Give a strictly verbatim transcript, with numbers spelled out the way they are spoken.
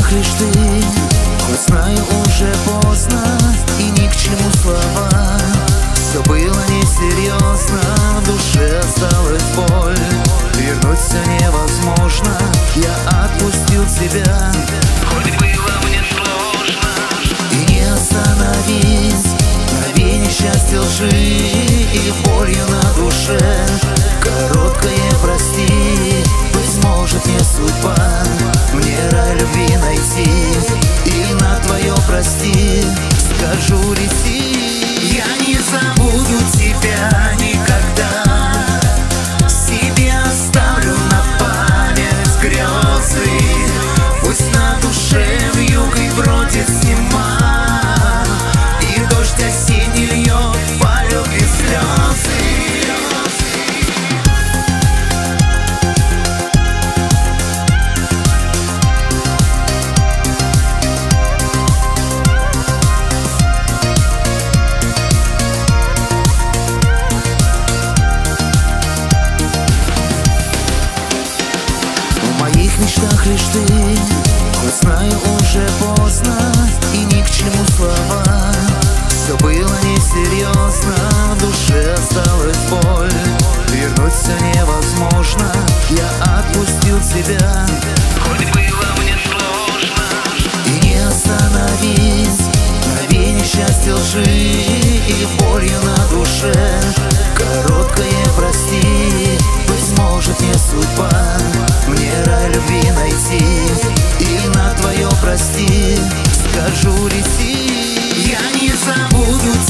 мечтах лишь ты. Хоть знаю, уже поздно и ни к чему слова. Все было несерьезно, в душе осталась боль. Вернуть все невозможно, я отпустил тебя. Хоть было мне сложно. И не остановись, мгновение счастья лжи и болью на душе. Короткое прости, быть может не судьба мне рай любви найти. И на твое прости скажу лети. Я не забуду тебя никогда, себе оставлю на память грезы. Пусть на душе вьюгой бродит зима, и дождь осенний льет по любви слезы. В моих мечтах лишь ты. Хоть знаю, уже поздно и ни к чему слова. Все было несерьезно, в душе осталась боль. Вернуть все невозможно, я отпустил тебя. Хоть было мне сложно. И не остановись, мгновение счастья лжи и болью на душе. Короткое прости, быть может не судьба мне рай любви найти. И на твое прости скажу лети. Я не забуду